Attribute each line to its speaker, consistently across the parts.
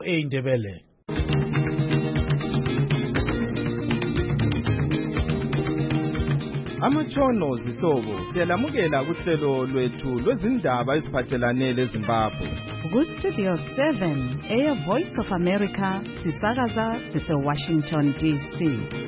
Speaker 1: eindebele.
Speaker 2: Amatshono zihlobo siyalamukela kuhlelo lwethu lwezindaba eziphathelane leZimbabwe.
Speaker 3: Ku-Studio 7 Air Voice of America sisakaza sise-Washington DC.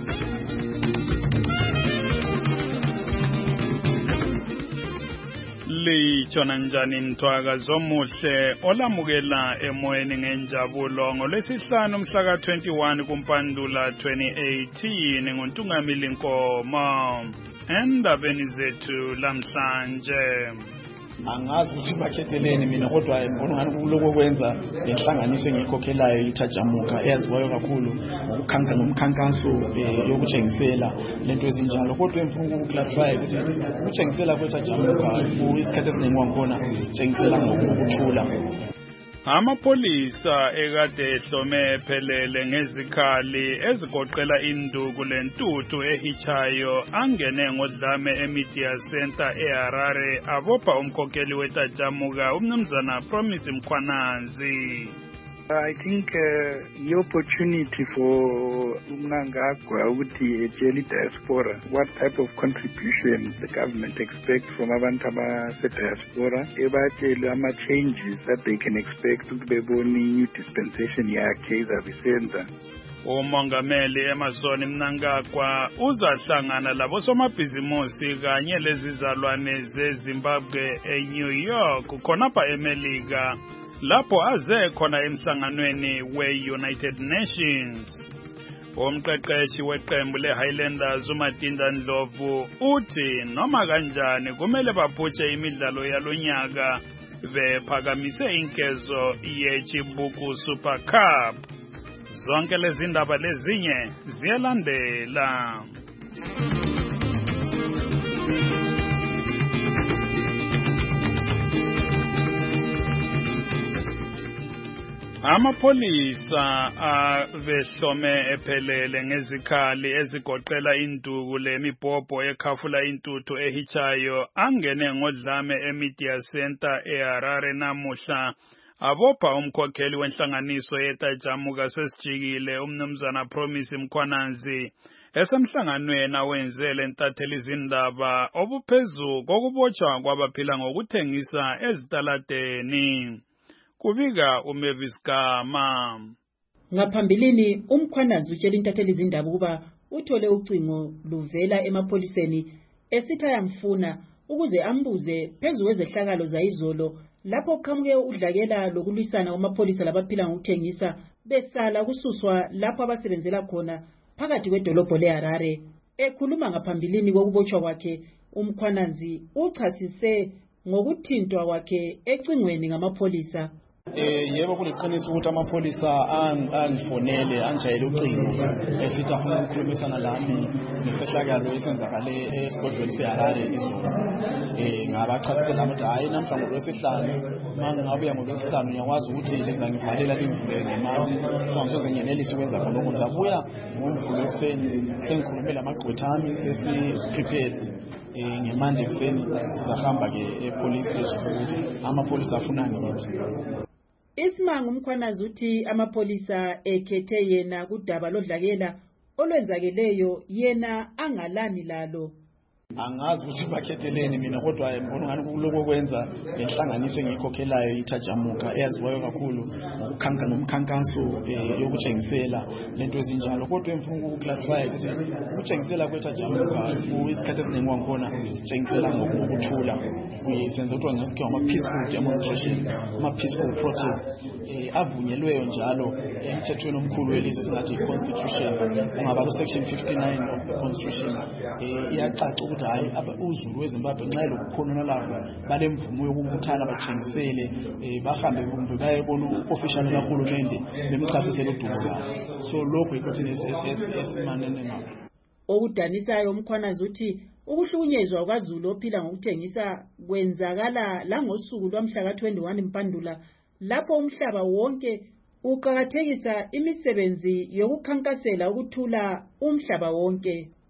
Speaker 4: Litshona njani mthwaka zomuhle olamukela emoyeni ngenjabulo ngolwesihlanu mhla ka-21 kuMpandula 2018 nguNtungamili Nkomo. Endabeni zethu lamhlanje
Speaker 5: angazi ukuthi bakhetheleni mina kodwa ngibona ngani kuloko kwenza lenhlanganiso engikhokhelayo ithajamuka eyaziwayo kakhulu ukukhanka nomkhankaso yokutshengisela lento ezinjalo kodwa emfuna ukuklarify ukuthi ukutshengisela kwethajamuka isikhathi esiningi wakhona sitshengisela ngokuthula.
Speaker 4: Amapolisa ekade ehlome ephelele ngezikhali ezigoqela induku lentuthu ehichayo angene ngodlame eMedia Center eHarare abopha umkhokheli wetajamuka umnumzana Promise Mkhwananzi.
Speaker 6: I think the opportunity for Mnangagwa with the Ejeli diaspora, what type of contribution the government expects from Abantama diaspora, about changes that they can expect to be new dispensation yakhe Vicenza.
Speaker 4: Umongameli eMazoni Mnangagwa uzahlangana labosomabhizimusi kanye lezizalwane zeZimbabwe eNew York khonapha eMelika lapho aze khona emhlanganweni we-United Nations. Umqeqeshi weqembu le-Highlanders uMatinda Ndlovu uthi noma kanjani kumele baphutshe imidlalo yalonyaka bephakamise inkezo yeChibuku Super Cup. Zonke lezi ndaba lezinye ziyalandela. Amapolisa avehlome ephelele ngezikhali ezigoqela induku lemibhobho ekhafula intuthu ehichayo angene ngodlame eMedia Center eHarare namuhla abopha umkhokheli wenhlanganiso yetajamuka sesijikile umnumzana Promise Mkhwananzi esemhlanganweni awenzele ntatheli izindaba obuphezu kokubotshwa kwabaphila ngokuthengisa ezitaladeni. Kubika uMavis Gama.
Speaker 7: Ngaphambilini uMkhwananzi utshela intatheli izindaba ukuba uthole ucingo luvela emapoliseni esithi ayamfuna ukuze ambuze phezu kwezehlakalo zayizolo lapho kuqhamuke udlakela lokulwisana kwamapolisa labaphila ngokuthengisa besala kususwa lapho abasebenzela khona phakathi kwedolobho leHarare. Ekhuluma ngaphambilini kokubotshwa kwakhe uMkhwananzi uchasise ngokuthintwa kwakhe ecingweni ngamapolisa.
Speaker 5: Yebo kuliqiniso ukuthi amapolisa angifonele anjayele ucingo esithi afuna ukukhulumisana lami ngesehlakalo esenzakale esigodlweni seHarare izolo. Ngabachasisela ukuthi hayi namhlanje ngolwesihlanu mangabuya ngolwesihlanu ngiyakwazi ukuthi leza ngivalela limvule ngemali sokuze ngenelise ukwenza lokho. Ngizabuya ngomvulo ekseni sengikhulumela amagqwetha ami sesi prepared ngemanje ekseni sizahamba ke epolice station ukuthi amapolisa afuna ngithi.
Speaker 7: Isimanga uMkhwananzi uthi amapolisa ekhethe yena kudaba lodlakela olwenzakeleyo yena angalani lalo.
Speaker 5: Angazi ukuthi bakhetheleni mina kodwa ngibona ngani kuloko kwenza lenhlanganiso engikhokhelayo ithajamuka eyaziwayo kakhulu ukukhanka nomkhankaso yokutshengisela lento ezinjalo kodwa emfuna ukuklarify ukuthi ukutshengisela kwethajamuka isikhathi esiningi wakhona sitshengisela ngokuthula kuyisenza ukuthi ngasikho ama-peaceful demonstration ama-peaceful protest avunyelweyo njalo emthethweni omkhulu welizwe singathi i-constitution ungaba ku-section 59 of the constitution iyacaca ukuthi hayi uzulu weZimbabwe nxa lokukhonona lapho balemvumo yokubuthana batshengisele bahambe kumbe bayebona official kahulumende bemchasisele udumo lwabo. So lokho ikuthi esimanene ngakho.
Speaker 7: Okudanisayo uMkhwananzi uthi ukuhlukunyezwa kwaZulu ophila ngokuthengisa kwenzakala la ngosuku lwamhla ka-21 Mpandula lapho umhlaba wonke uqhakathekisa imisebenzi yokukhankasela ukuthula umhlaba wonke.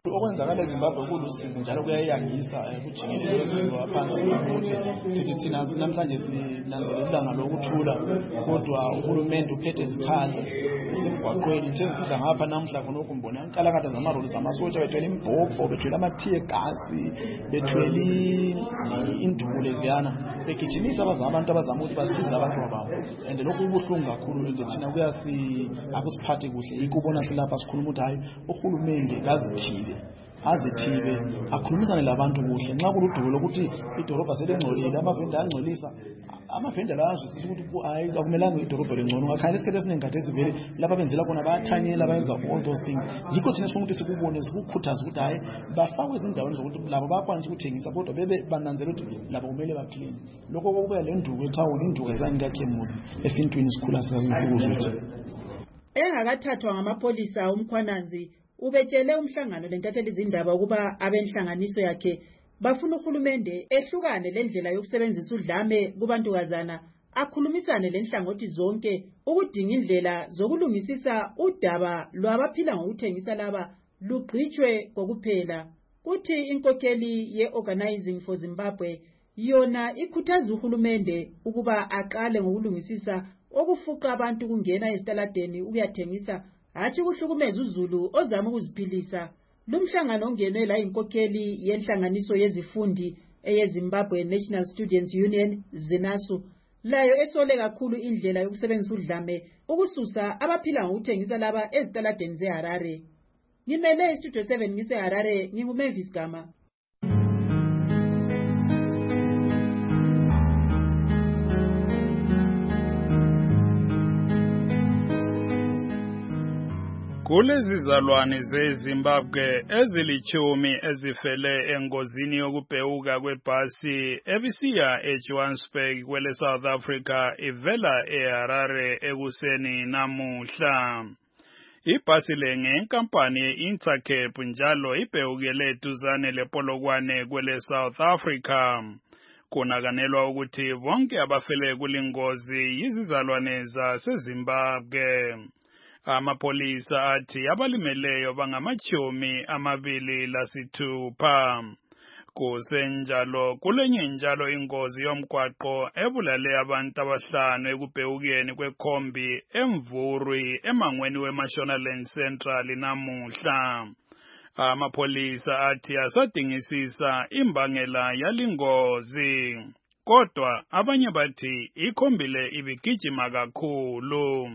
Speaker 5: Okwenzakala eZimbabwe kulusizi njalo kuyayangisa kujikelele lwezwe phansi ukuthi sithi thina namhlanje sinanzelela ilanga lokuthula kodwa uhulumende uphethe izikhali esemgwaqweni nje sidla ngapha namhla khona ukumbona inkalakatha zamaroli zamasotsha bethwele imbhobho bethwele amathiye gasi bethwele induku leziyana begijimisa abantu abazama ukuthi basize abantu babo and lokhu kubuhlungu kakhulu nje thina akusiphathi kuhle ikubona silapha sikhuluma ukuthi hayi uhulumende kazithibe azithibe akhulumisane labantu kuhle nxa kuludubo lokuthi idorobha selengcolile amavenda angcolisa amavenda la azwisisa ukuthi hayi akumelanga idorobha lengcono ngakhanya isikhathi esiningi ezivele lapha benzela khona bayathanyela bayenza all those things yikho thina sifuna ukuthi sikubone sikukhuthaza ukuthi hayi bafakwe izindaweni zokuthi labo bayakwanisa ukuthengisa kodwa bebe bananzela ukuthi labo kumele baclean lokho kokubuya le nduku ethawuni induku ezangikakhemuzi esintwini sikhula sasizwe
Speaker 7: engakathathwa ngamapolisa uMkhwananzi ubetshele umhlangano lentatheli izindaba ukuba abenhlanganiso yakhe bafuna uhulumende ehlukane lendlela yokusebenzisa udlame kubantukazana akhulumisane lenhlangothi zonke ukudinga indlela zokulungisisa udaba lwabaphila ngokuthengisa laba lugqitshwe kokuphela kuthi inkokheli ye-Organizing for Zimbabwe yona ikhuthaza uhulumende ukuba aqale ngokulungisisa okufuqa abantu kungena ezitaladeni ukuyathengisa hathi kuhlukumeza uZulu ozama ukuziphilisa lumhlangano ongenwe la inkokheli yenhlanganiso yezifundi eyeZimbabwe National Students Union ZINASU layo esole kakhulu indlela yokusebenzisa udlame ukususa abaphila ngokuthengisa laba ezitaladeni zeHarare ngimele istudio 7 ngiseHarare nginguMavis Gama.
Speaker 4: Kulezi zalwane zeZimbabwe ezilichumi ezifele engozini yokubhewuka kwebhasi ebisiya eJohannesburg kwele South Africa ivela eHarare ekuseni namuhla. Ibhasi lenkampani ye-Intercape njalo ibhewukele duzane lePolokwane kwele South Africa. Kunakanelwa ukuthi bonke abafele kulingozi yizizalwane zaseZimbabwe. Amapolisa athi abalimeleyo bangamachumi 26. Kusenjalo kulenye njalo ingozi yomgwaqo ebulale abantu 5 ekubhewukeni kwekhombi eMvurwi emangweni weMashonaland Central namuhla. Amapolisa athi asadingisisa imbangela yalingozi. Kodwa abanye bathi ikhombile ibigijima kakhulu.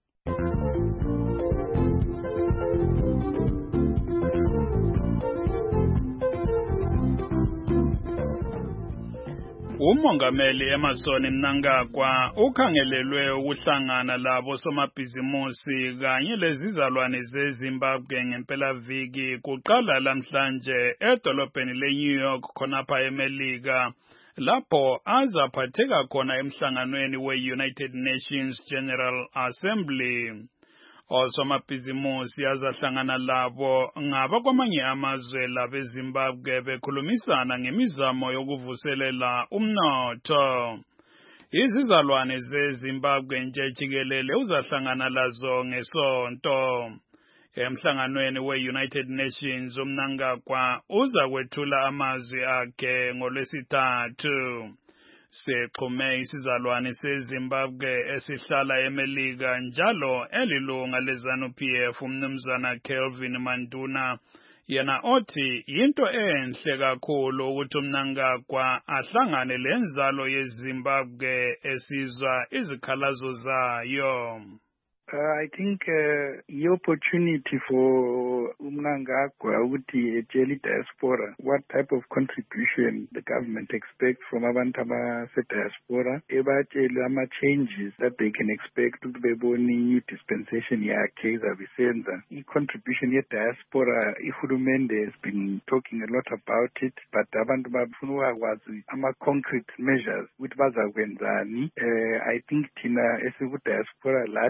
Speaker 4: Umongameli Emmerson Mnangagwa ukhangelelwe ukuhlangana labo somabhizimusi kanye lezizalwane zeZimbabwe ngempelaviki kuqala lamhlanje edolobheni leNew York khonapha eMelika lapho azaphatheka khona emhlanganweni we-United Nations General Assembly. Osomabhizimusi azahlangana labo ngabakwamanye amazwe labeZimbabwe bekhulumisana ngemizamo yokuvuselela umnotho. Izizalwane zeZimbabwe nje jikelele uzahlangana lazo ngeSonto. Emhlanganweni we-United Nations uMnangagwa uzakwethula amazwi akhe ngoLwesithathu. Sexhume isizalwane seZimbabwe esihlala eMelika njalo elilunga leZANU-PF umnumzana Kelvin Manduna yena othi into enhle kakhulu ukuthi uMnangagwa ahlangane lenzalo yeZimbabwe esizwa izikhalazo zayo.
Speaker 6: I think i-opportunity for Mnangagwa ukuthi etshele diaspora what type of contribution the government expects from abantu abase-diaspora, ebatshele ama-changes that they can expect ukuthi bebone i-dispensation yakhe izabe isenza. I-contribution ye-diaspora, ihulumende has been talking a lot about it, but abantu bafuna ukwazi ama-concrete measures ukuthi bazakwenzani. I think thina esiku-diaspora lathi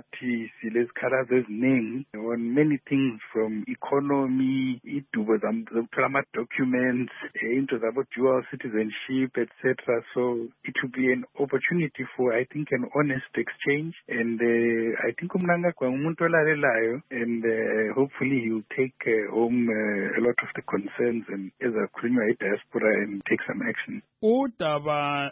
Speaker 6: policy lezikhalazo eziningi on many things from economy, idubo zokuthola ama-documents, into zabo dual citizenship, etc. So it will be an opportunity for, I think, an honest exchange. And I think uMnangagwa ngumuntu olalelayo, and hopefully he will take home a lot of the concerns and ezakhulunywa diaspora and take some action.
Speaker 4: Udaba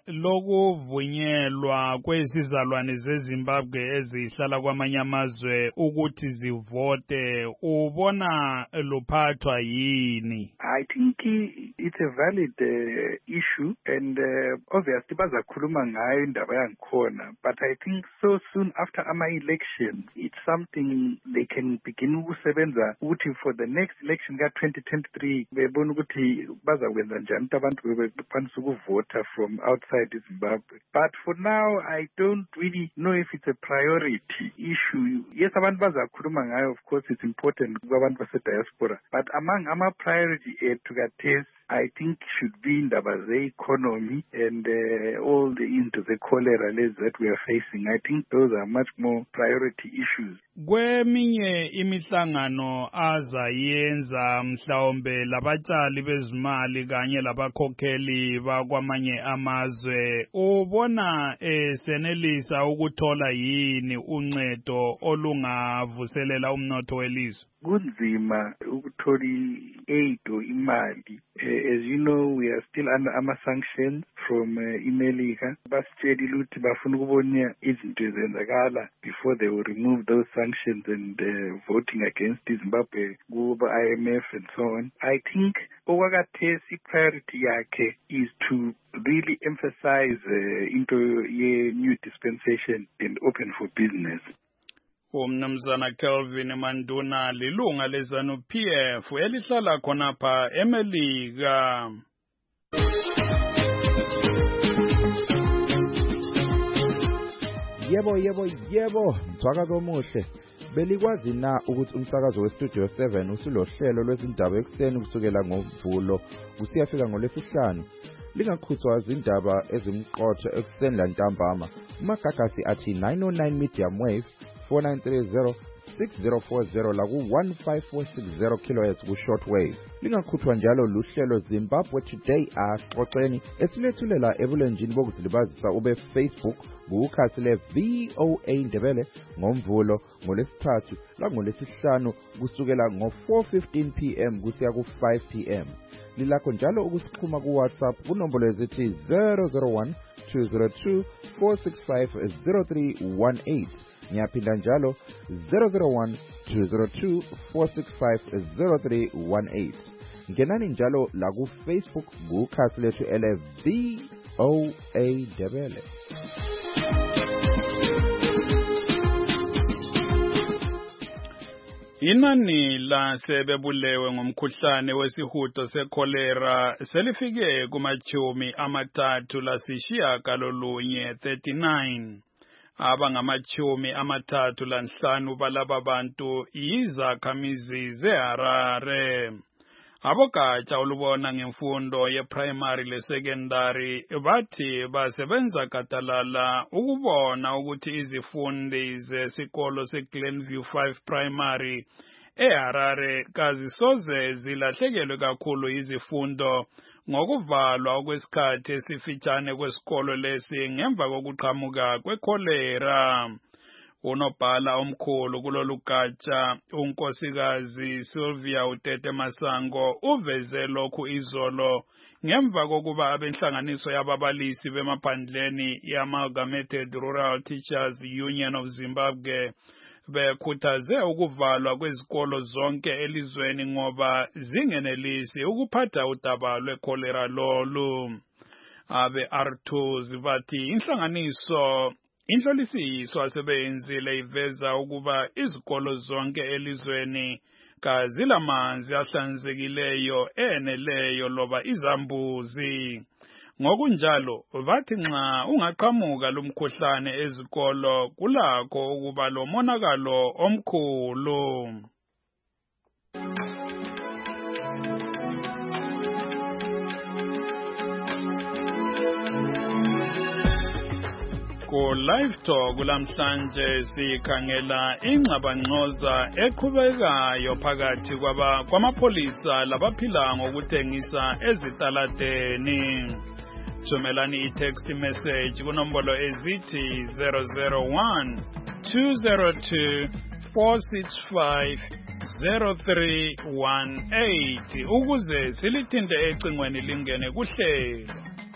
Speaker 4: lokuvunyelwa kwezizalwane zeZimbabwe ezihlala kwamanye amazwe ukuthi zivote ubona luphathwa yini?
Speaker 6: I think it's a valid issue, and obviously bazakhuluma ngayo indaba yangikhona, but I think so soon after ama-elections it's something they can begin ukusebenza ukuthi for the next election ka-2023 bebona ukuthi bazakwenza njani abantu bebekwanisa ukuvota from outside Zimbabwe. But for now I don't really know if it's a priority issue. Yes, abantu bazakhuluma ngayo, of course it's important kubantu base-diaspora, but among ama-priority to test, I think should be indaba ze-economy and all the into the cholera that we are facing. I think those are much more priority issues.
Speaker 4: Kweminye imihlangano azayenza mhlawumbe labatshali bezimali kanye labakhokheli bakwamanye amazwe, ubona senelisa ukuthola yini uncedo olungavuselela umnotho welizwe?
Speaker 6: Kunzima ukuthola aid or imali. As you know, we are still under ama-sanctions from iMelika. Basitshela ukuthi bafuna ukubona izinto ezenzakala before they will remove those sanctions and voting against Zimbabwe kuba IMF and so on. I think okwakathesi priority yakhe is to really emphasize into ye-new dispensation and open for business.
Speaker 4: Umnumzana Kelvin Manduna lilunga leZANU-PF elihlala khonapha eMelika.
Speaker 2: Yebo, mthwakazi omuhle. Belikwazi na ukuthi umsakazo weStudio 7 usulohlelo lwezindaba ekuseni kusukela ngoMvulo kusiyafika ngoLwesihlanu? Lingakhuthwa izindaba ezimqotho ekuseni lantambama. Umagagasi athi 909 medium wave 4930 6040 la ku-15460 kHz ku-shortwave. Lingakhuthwa njalo luhlelo Zimbabwe Today axoxeni esilethulela ebulenjini bokuzilibazisa ube Facebook kukhasi le-VOA Ndebele ngoMvulo, ngoLwesithathu langolwesihlanu kusukela ngo-4:15 PM kusiya ku-5 PM. Lilakho njalo ukusixhuma ku-WhatsApp kunombolo ezithi 001 202 465 0318. Ngiyaphinda njalo 001 202 465 0318. Ngenani njalo la ku Facebook kukhasi lethu ele-VOA Ndebele.
Speaker 4: Inani lasebebulewe ngomkhuhlane wesihudo sekholera selifike kumachumi amathathu lasishiyagalolunye 39. Abangamachumi amathathu lanhlanu balaba bantu yizakhamizi zeHarare. Abogatsha olubona ngemfundo ye-primary le-secondary bathi basebenza gadalala ukubona ukuthi izifundi zesikolo se-Glenview 5 Primary eHarare kazisoze zilahlekelwe kakhulu izifundo ngokuvalwa kwesikhathi esifitshane kwesikolo lesi ngemva kokuqhamuka kwekholera. Unobhala omkhulu kulolu gatsha unkosikazi Sylvia Utete Masango uveze lokhu izolo ngemva kokuba abenhlanganiso yababalisi bemaphandleni ye-Amalgamated Rural Teachers Union of Zimbabwe bekhuthaze ukuvalwa kwezikolo zonke elizweni ngoba zingenelisi ukuphatha udaba lwekholera lolu. Abe-R2 zibathi inhlolisiso asebeyenzile iveza ukuba izikolo zonke elizweni kazilamanzi ahlanzekileyo eneleyo loba izambuzi. Ngokunjalo bathi nxa ungaqhamuka lumkhuhlane ezikolo kulakho ukuba lomonakalo omkhulu. Live Talk lamhlanje sikhangela ingxabangxoza eqhubekayo phakathi kwamapolisa labaphila ngokuthengisa ezitaladeni. Thumelani i-text message kunombolo ezithi 001 202 465 0318 ukuze silithinte ecingweni lingene kuhlelo.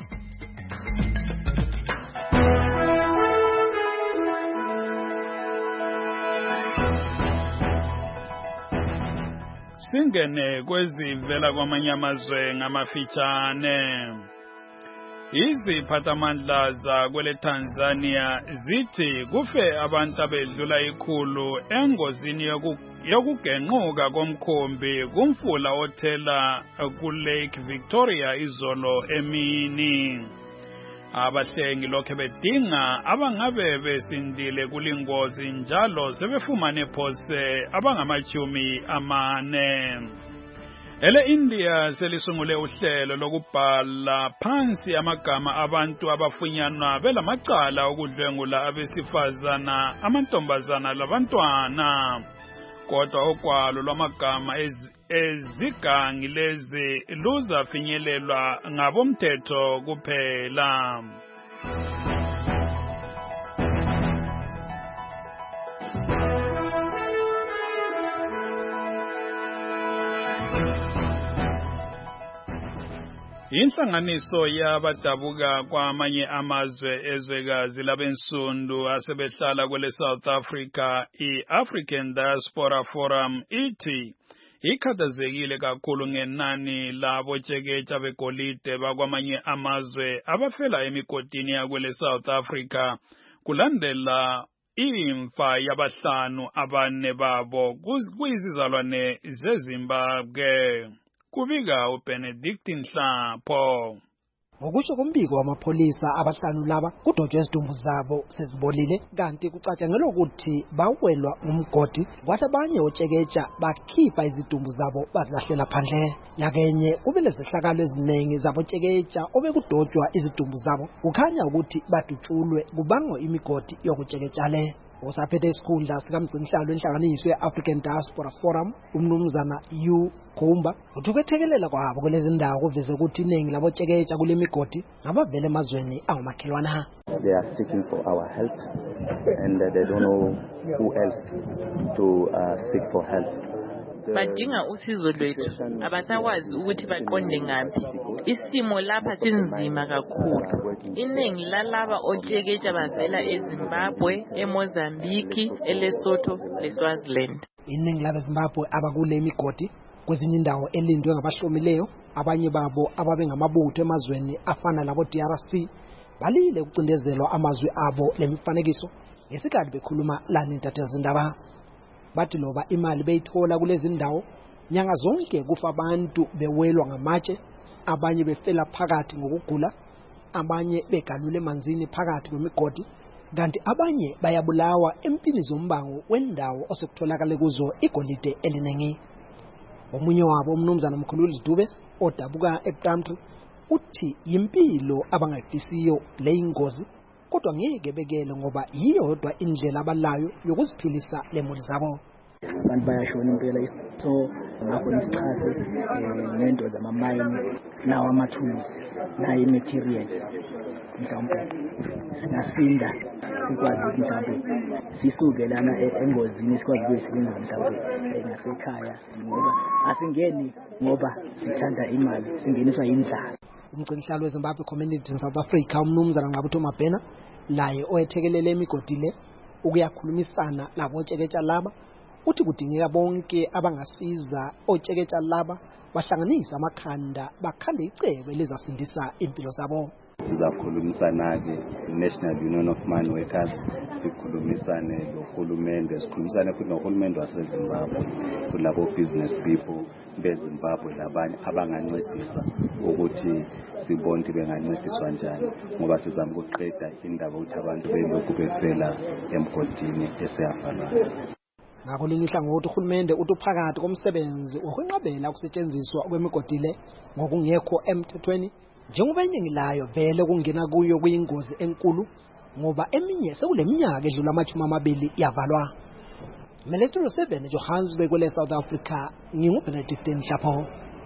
Speaker 4: Singene kwezivela kwamanye amazwe ngamafitshane. Iziphathamandla zakwele Tanzania zithi kufe abantu abedlula 100 engozini yokugenquka komkhombi kumfula othela kuLake Victoria izolo emini. Abahlengi lokho bedinga abangabe besindile kulingozi njalo sebefumane phose abangama-40. Ele India selisungule uhlelo lokubhala phansi amagama abantu abafunyanwa belamacala okudlwengula abesifazana, amantombazana labantwana. Kodwa okwalo lwamagama ezigangi lezi luzafinyelelwa ngabomthetho kuphela. Inhlanganiso yabadabuka kwamanye amazwe ezwekazi labensundu asebehlala kwele South Africa, i-African Diaspora Forum ithi ikhathazekile kakhulu ngenani labotsheketsha begolide bakwamanye amazwe abafela emigodini yakwele South Africa kulandela imfa yabahlanu abane babo kuyizizalwane zeZimbabwe. Kubika uBenedict Nhlapho.
Speaker 1: Ngokusho kombiko wamapolisa abahlanu laba kudotshwe izidumbu zabo sezibolile kanti kucatshangelwa ukuthi bawelwa ngumgodi kwathi abanye otsheketsha bakhipha izidumbu zabo bazilahlela phandle. Yakenye kube lezehlakalo eziningi zabotsheketsha obekudotshwa izidumbu zabo kukhanya ukuthi badutshulwe kubangwa imigodi yokutsheketsha le. Osaphethe isikhundla sikamgcinisihlalo enhlanganiso ye-African Diaspora Forum umnumzana U Khumba uthi ukwethekelela kwabo kulezi ndawo kuveze ukuthi iningi labotsheketsha kule migodi ngabavela emazweni angumakhelwana.
Speaker 8: They are seeking for our help and they don't know who else to seek for help.
Speaker 9: Badinga usizo lwethu abasakwazi ukuthi baqonde ngaphi. Isimo lapha sinzima kakhulu. Iningi lalaba otsheketsha bavela eZimbabwe, eMozambique, eLesotho leSwaziland.
Speaker 1: Iningi labeZimbabwe abakule imigodi kwezinye indawo elindwe ngabahlomileyo, abanye babo ababengamabutho emazweni afana labo DRC balile ukucindezelwa amazwi abo lemifanekiso ngesikhathi bekhuluma lana intathezindaba. Bathi loba imali beyithola kulezi ndawo nyanga zonke kufa abantu bewelwa ngamatshe, abanye befela phakathi ngokugula, abanye begalule emanzini phakathi kwemigodi, kanti abanye bayabulawa empini zombango wendawo osekutholakala kuzo igolide eliningi. Omunye wabo umnumzana Mkhululi Dube odabuka eBramtree uthi impilo abangayifisiyo le ingozi kodwa ngeke bekele ngoba yiyodwa indlela abalayo yokuziphilisa lemuli zabo.
Speaker 10: Abantu bayashona impela so ngakho nisixhase nento zamamayini nawo amathuluzi nayo imaterial mhlawumbe singasinda sikwazi ukuthi mhlawumbe sisuke lana engozini sikwazi ukuyisebenzisa mhlawumbe nasekhaya ngoba asingeni ngoba sithanda imali singeniswa indlala.
Speaker 1: Umgcinisihlalo weZimbabwe Community in South Africa umnumzana Ngqabutho Mabhena laye oyethekelele emigodi le ukuyakhulumisana labotsheketsha laba uthi kudingeka bonke abangasiza otsheketsha laba bahlanganisa amakhanda bakhande icebo elizasindisa impilo zabo.
Speaker 8: Sizakhulumisana-ke National Union of Mine Workers, sikhulumisane nohulumende, sikhulumisane futhi nohulumende waseZimbabwe kulabo business people beZimbabwe labanye abangancedisa ukuthi sibone ukuthi bengancediswa njani ngoba sizama ukuqeda indaba ukuthi abantu belokhu befela emgodini eseyafanayo.
Speaker 1: Ngakolinye ihlangothi uhulumende uthi phakathi komsebenzi wokunqabela ukusetshenziswa kwemigodi le ngokungekho emthethweni njengoba iningi layo vele kungena kuyo kuyingozi enkulu ngoba eminye sekuleminyaka edlula 20 yavalwa. Metro 7 Johannesburg kwele South Africa, nginguBenedict Nhlapho.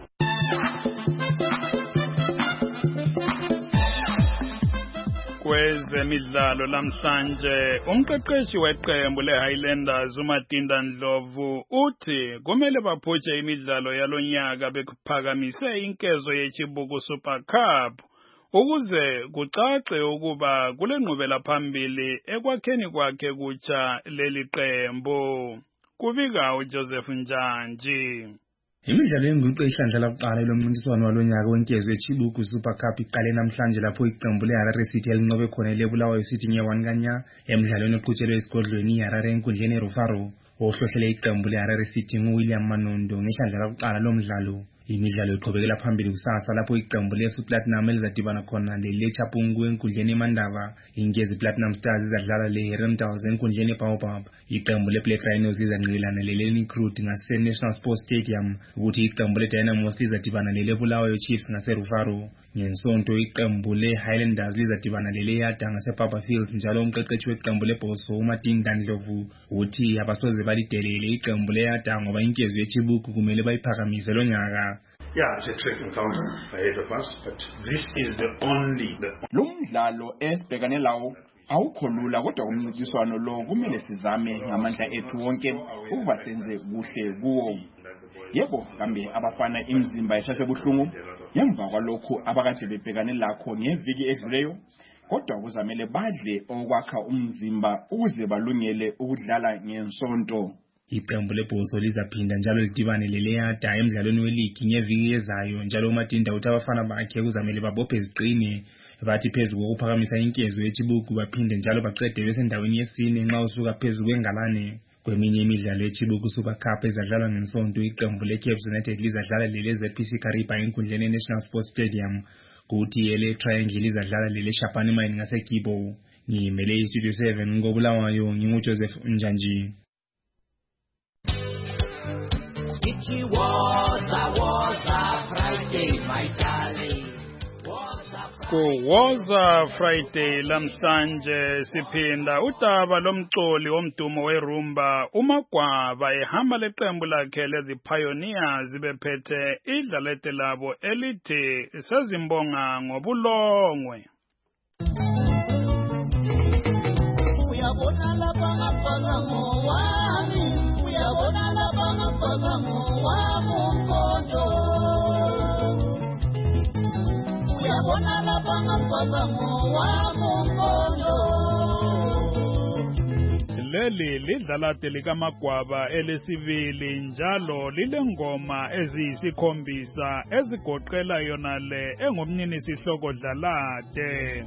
Speaker 4: Kwezemidlalo lamhlanje umqeqeshi weqembu leHighlanders uMatinda Ndlovu uthi kumele baphutshe imidlalo yalonyaka bekuphakamise inkezo yeChibuku Super Cup ukuze kucace ukuba kule nqubela phambili ekwakheni kwakhe kutsha leli qembu. Kubika uJoseph Njanji.
Speaker 11: Imidlalo yenguqu ehlandla lokuqala lomncintiswano walonyaka wenkezo yeChibuku Super Cup iqale namhlanje lapho iqembu leHarare City elinqobe khona leBulawayo City nge-1 kanya emidlalweni oqhutshelwe esigodlweni iHarare enkundleni eRufaro. Ohlohlele iqembu leHarare City nguWilliam Manondo ngehlandla lokuqala lomdlalo. Imidlalo iqhubekela phambili kusasa lapho iqembu leFC Platinum elizadibana khona leChapungu enkundleni eMandaba. Ingezi Platinum Stars izadlala leHerentals enkundleni eBaobab. Iqembu leBlack Rhinos lizanqilana leLeni Crude ngase-National Sports Stadium ukuthi iqembu leDynamos lizadibana leBulawayo Chiefs ngaseRufaro. Ngensonto iqembu leHighlanders lizadibana leLeyada ngaseBaba Fields njalo umqeqeshi weqembu leBhoso uMatinda Ndlovu uthi abasoze balidelele iqembu leYada ngoba inkezo yeChibuku kumele bayiphakamise lonyaka.
Speaker 12: Yeah, it's a trick encounter ahead of us, but this is the only.
Speaker 13: Lumdlalo esibhekane lawo awukho lula kodwa umncintiswano lo kumele sizame ngamandla ethu wonke ukuba senze kuhle kuwo. Yebo, kambe abafana imizimba eshasebuhlungu ngemva kwalokho abakade bebhekane lakho ngeviki edluleyo, kodwa kuzamele badle okwakha umzimba ukuze balungele ukudlala ngensonto.
Speaker 11: Iqembu leBhoso lizaphinda njalo lidibane leLeyada emidlalweni weligi ngeviki ezayo njalo uMatinda uthi abafana bakhe kuzamele babophe iziqine bathi phezulu kokuphakamisa inkezo yeChibuku baphinde njalo baqede besendaweni yesine nxa usuka phezulu kwengalane. Kweminye imidlalo yeChibuku Super Cup ezadlalwa ngensonto iqembu leCape United lizadlala leZPC Kariba enkundleni eNational Sports Stadium kuthi eleTriangle lizadlala leShapani Mine ngaseGibo. Ngimele iStudio 7 ngoBulawayo nginguJoseph Njanji.
Speaker 14: It was a Friday, my darling.
Speaker 4: Kuwoza Friday lamhlanje siphinda udaba lomculi womdumo werumba uMagwaba ehamba leqembu lakhe lezi Pioneers bephethe idlalete labo elithi sezimbonga ngobulongwe.
Speaker 14: Uyabona lapha ngaphala ngowami, uyabona lapha ngaphala ngowami umkhonto. Uyabona lapha ngaphala ngowami umkhonto.
Speaker 4: Leli lidlalate likaMagwaba elesibili njalo lilengoma eziyisikhombisa ezigoqela yona le engumnini sihloko dlalate.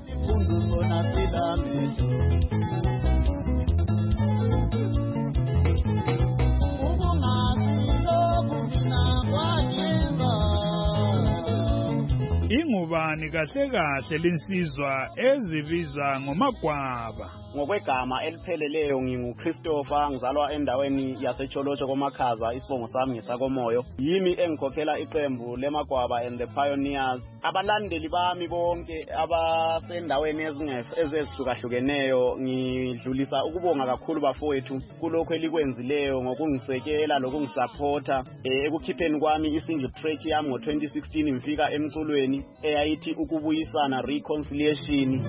Speaker 4: Ingubani kahle kahle linsizwa ezibiza ngoMagwaba.
Speaker 15: Ngokwegama elipheleleyo nginguChristopher ngizalwa endaweni yaseCholotsho koMakhaza isibongo sami ngesakomoyo. Yimi engikhokhela iqembu leMagwaba and the Pioneers. Abalandeli bami bonke abasendaweni ezehlukahlukeneyo ngidlulisa ukubonga kakhulu bafowethu kulokho elikwenzileyo ngokungisekela lokungisupporta ekukhipheni kwami isingle track yami ngo2016 ngifika emculweni eyayithi ukubuyisana reconciliation.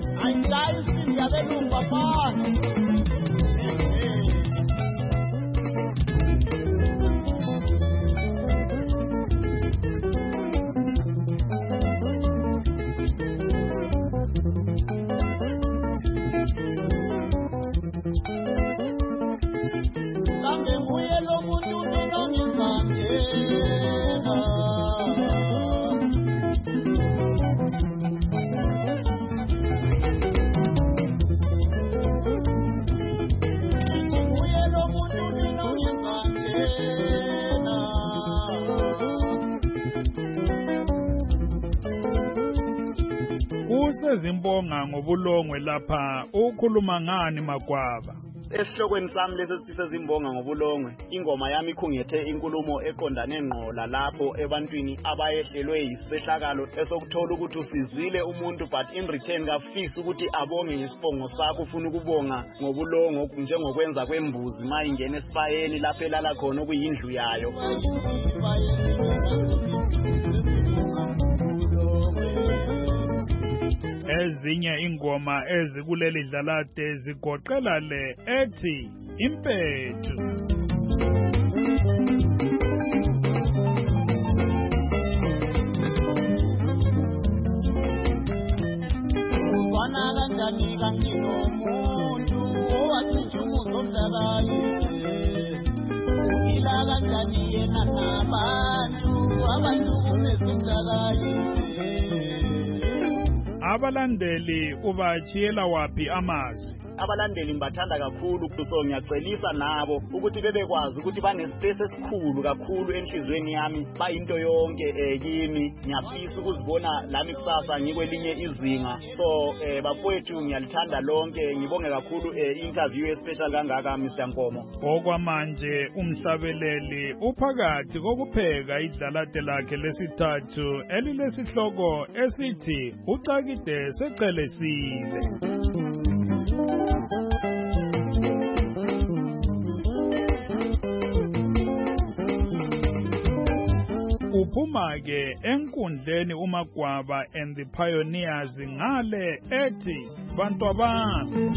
Speaker 4: Sezimbonga ngobulongwe lapha ukhuluma ngani Magwaba?
Speaker 15: esihlokweni sami lesi sezimbonga ngobulongwe ingoma yami ikhungethe inkulumo eqondane ngqola lapho ebantwini abayehlelwe yisehlakalo esokuthola ukuthi usizile umuntu but in return kafisa ukuthi abonge ngesibongo sakho ufuna ukubonga ngobulongo njengokwenza kwembuzi mayingena esifayeni lapho elala khona okuyindlu yayo.
Speaker 4: Ezinye ingoma ezikuleli dlalade zigoqela le ethi Impethu.
Speaker 14: Ubona kanjani kangilomuntu owathuthumuza umdlakayo uphila kanjani yena nabantu abahlukumeza umdlakayo.
Speaker 4: Abalandeli ubachiyela wapi amazwi?
Speaker 15: Abalandeli ngibathanda kakhulu so ngiyacelisa nabo ukuthi bebekwazi ukuthi banespace esikhulu kakhulu enhlizweni yami bayinto yonke kimi ngiyafisa ukuzibona lami kusasa ngikwelinye izinga so bafowethu ngiyalithanda lonke ngibonge kakhulu interview especial kangaka Mr Nkomo.
Speaker 4: Okwamanje umhlabeleli uphakathi kokupheka idlalade lakhe lesithathu elilesihloko esithi ucakide secelesile. Uphuma ke enkundleni uMagwaba and the Pioneers ngale ethi bantwabami.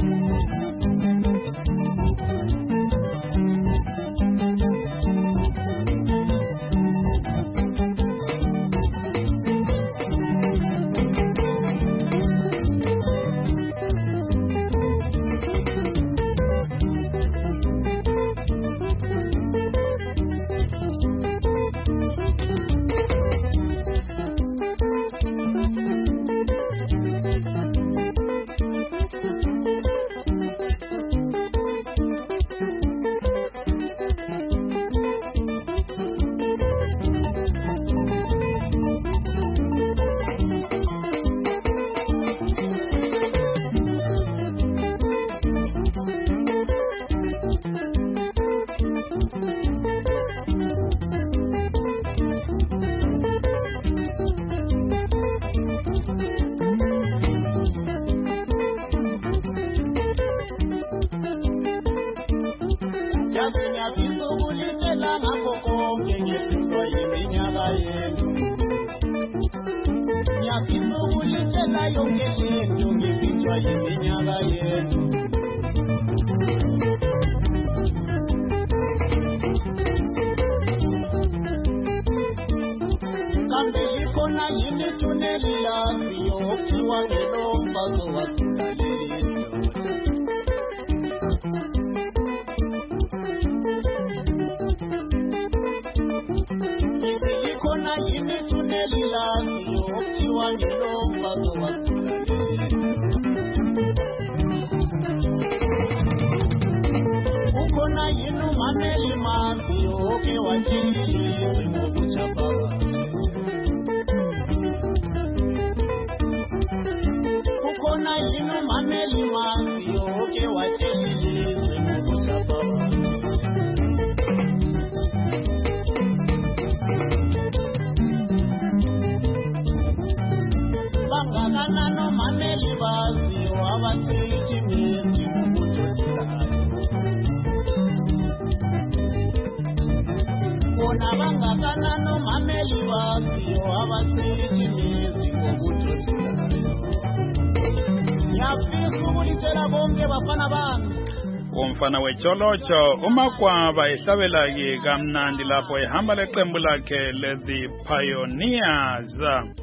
Speaker 4: Umfana wecholocho uMagwaba ehlabela ke kamnandi lapho ehamba leqembu lakhe le Pioneers.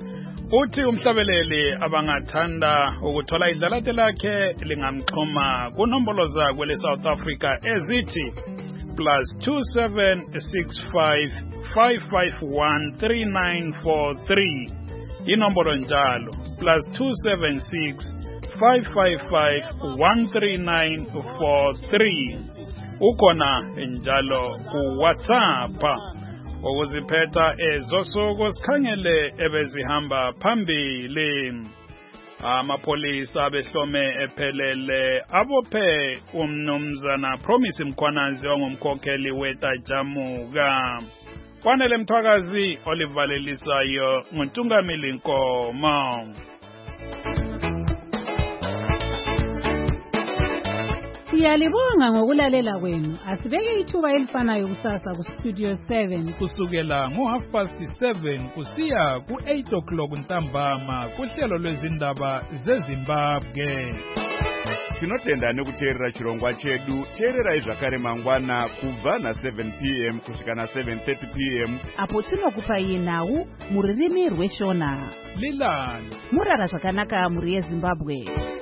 Speaker 4: Uthi umhlabeleli abangathanda ukuthola idlalade lakhe lingamxhoma kunombolo zakhe le South Africa ezithi +2765 551 3943 inombolo njalo +276 555-13943 ukhona njalo ku WhatsApp ukuziphetha ezosuku sikhangele ebezihamba phambili. Amapolisa behlome ephelele abophe umnumzana Promise Mkhwanazi ongumkhokheli weTajamuka. Kwanele Mthwakazi olivalelisayo nguNtungamili Nkomo.
Speaker 3: Siyalibonga ngokulalela kwenu. Asibeke ithuba elifanayo kusasa ku Studio 7
Speaker 4: kusukela ngo7:30 kusiya ku8 ntambama kuhlelo lwezindaba zeZimbabwe.
Speaker 16: Tinotenda nekuteerera chirongwa chedu. Teererai zvakare mangwana kubva na7 p.m. kusvika na7:30 p.m.
Speaker 3: apo tinokupai nhau mururimi rweShona.
Speaker 4: Lilani
Speaker 3: murara zvakanaka muri yeZimbabwe.